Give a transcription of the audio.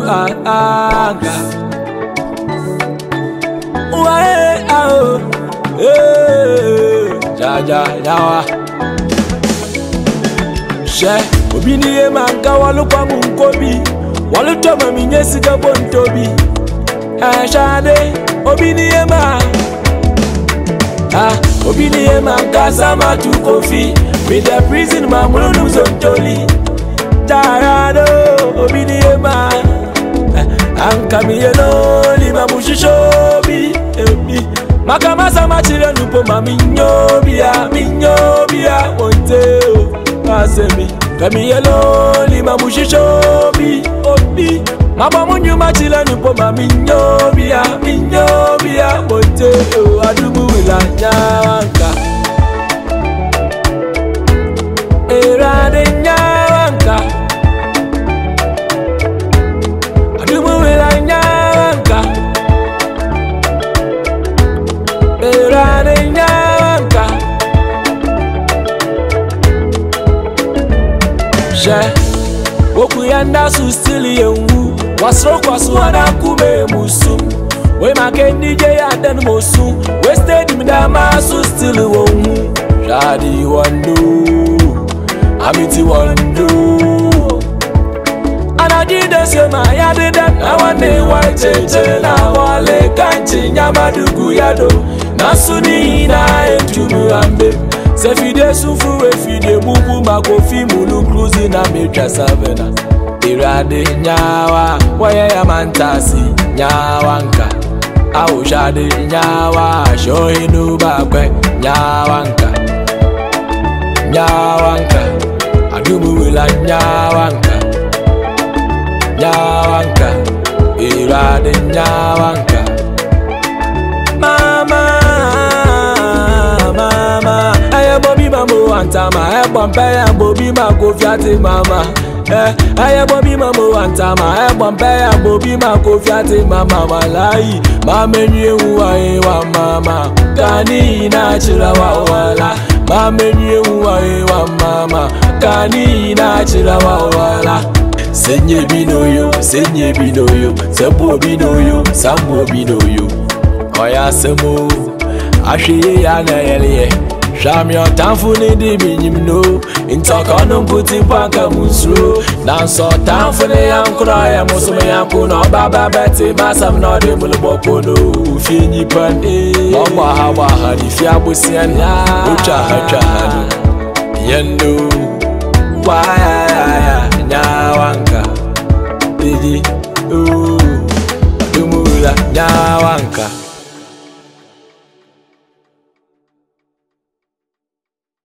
anga. Wae ao, jaja yawa. She obini e manga walu kwa munkobi, walu toma minyesi ka bontobi. Shade obini e ma, obini e manga sama tu kofi, with the prison mamulu zontoli. Tarado obini e ma, anka mi yelo lima mushishobi. Makama sama chile nupo ma minyobia onteo asemi kami yelo lima mushishobi obi mama munyuma chile nupo ma minyobia onteo adubu wila nyawanka erade nyawanka adubu wila nyawanka erade nyawanka she woku yanda su stili yenwu wasro kwasu ana kume musu we makendi je yaden mosu we stadium dama su stili wonwu shadi wando amiti wando anajide sema yadida na wane waicheche na wale kanchi nyamadugu yado nasuni na entumu ambe se fide sufu we fide bubu makofi mulu cruise na metra savena irade nyawa waya ya mantasi nyawanka au shade nyawa shohinu bakwe nyawanka adumu wila nyawanka irade nyawanka mama aye bobi mamu antama bompe ya bobi makofiati mama aye bobi mamu antama bompe ya bobi makofiati mama walai mamenyu ewu aye wa mama kani na chira wa wala mamenyu ewu aye wa mama kani na chira wa wala senye binoyo sebo binoyo sambo binoyo oya semo ashiye ya na yele sham your tanfuni di binyimno intokono mputi panka musro na so tanfuni yankro ya musume yankuno baba beti masam no de mulbokono finyi pande mama hawa di fiabusian ucha hanu yendo waya nyawanka digi dumula nyawanka